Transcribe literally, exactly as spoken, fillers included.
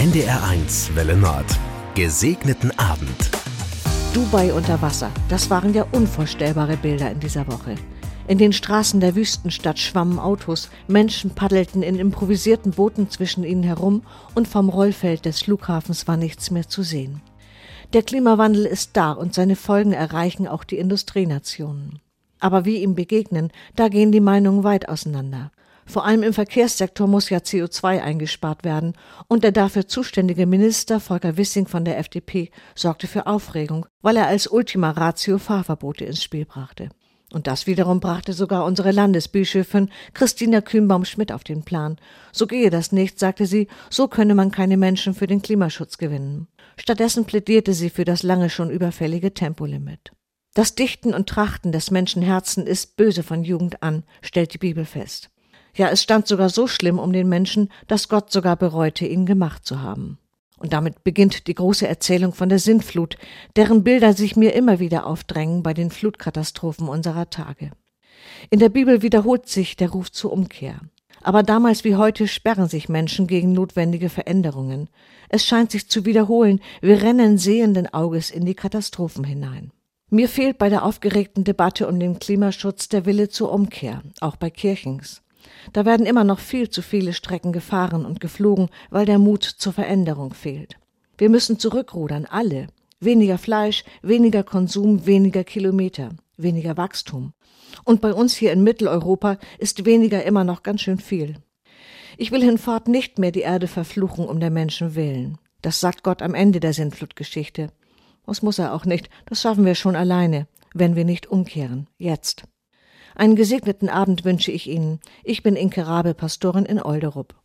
N D R eins Welle Nord. Gesegneten Abend. Dubai unter Wasser, das waren ja unvorstellbare Bilder in dieser Woche. In den Straßen der Wüstenstadt schwammen Autos, Menschen paddelten in improvisierten Booten zwischen ihnen herum und vom Rollfeld des Flughafens war nichts mehr zu sehen. Der Klimawandel ist da und seine Folgen erreichen auch die Industrienationen. Aber wie ihm begegnen, da gehen die Meinungen weit auseinander. Vor allem im Verkehrssektor muss ja C O zwei eingespart werden und der dafür zuständige Minister Volker Wissing von der F D P sorgte für Aufregung, weil er als Ultima Ratio Fahrverbote ins Spiel brachte. Und das wiederum brachte sogar unsere Landesbischöfin Christina Kühnbaum-Schmidt auf den Plan. So gehe das nicht, sagte sie, so könne man keine Menschen für den Klimaschutz gewinnen. Stattdessen plädierte sie für das lange schon überfällige Tempolimit. Das Dichten und Trachten des Menschenherzen ist böse von Jugend an, stellt die Bibel fest. Ja, es stand sogar so schlimm um den Menschen, dass Gott sogar bereute, ihn gemacht zu haben. Und damit beginnt die große Erzählung von der Sintflut, deren Bilder sich mir immer wieder aufdrängen bei den Flutkatastrophen unserer Tage. In der Bibel wiederholt sich der Ruf zur Umkehr. Aber damals wie heute sperren sich Menschen gegen notwendige Veränderungen. Es scheint sich zu wiederholen, wir rennen sehenden Auges in die Katastrophen hinein. Mir fehlt bei der aufgeregten Debatte um den Klimaschutz der Wille zur Umkehr, auch bei Kirchens. Da werden immer noch viel zu viele Strecken gefahren und geflogen, weil der Mut zur Veränderung fehlt. Wir müssen zurückrudern, alle. Weniger Fleisch, weniger Konsum, weniger Kilometer, weniger Wachstum. Und bei uns hier in Mitteleuropa ist weniger immer noch ganz schön viel. Ich will hinfort nicht mehr die Erde verfluchen um der Menschen willen. Das sagt Gott am Ende der Sintflutgeschichte. Das muss er auch nicht, das schaffen wir schon alleine, wenn wir nicht umkehren, jetzt. Einen gesegneten Abend wünsche ich Ihnen. Ich bin Inke Rabe, Pastorin in Olderup.